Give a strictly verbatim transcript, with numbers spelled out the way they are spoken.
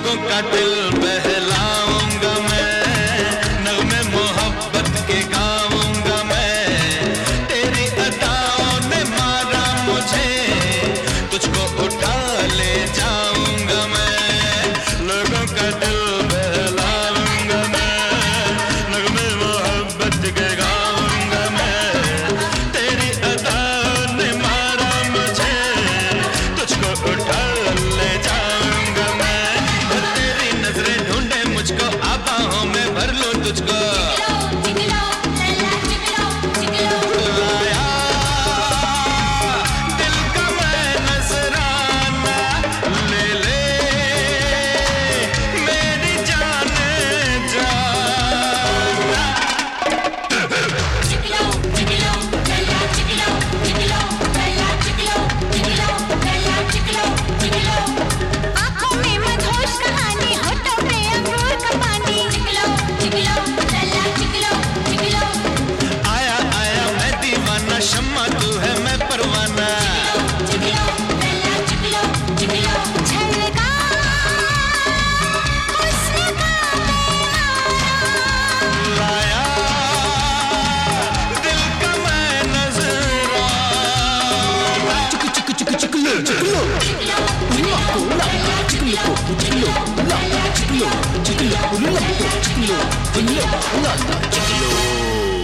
लोगों का दिल बहलाऊंगा मैं, नगमे मोहब्बत के गाऊंगा मैं। तेरी अदाओं ने मारा मुझे, तुझको उठा ले जाऊंगा मैं। लोगों का दिल बहलाऊंगा मैं, नगमे मोहब्बत के गाऊंगा मैं। तेरी अदाओं ने मारा मुझे, तुझको उठा ले जाऊंगा मैं। और तेरी नजरें ढूंढे मुझको, आबाहों में भर लूं तुझको। लाया दिल का मैं नजराना, ले ले मेरी जाने जाना। आँखों में मधोश कहानी, होठों पे अंगूर का पानी। आया आया मैं दीवाना, शम्मा तू है मैं परवाना। झलका हुस्न का लाया दिल का मैं नजराना। Chiquilo,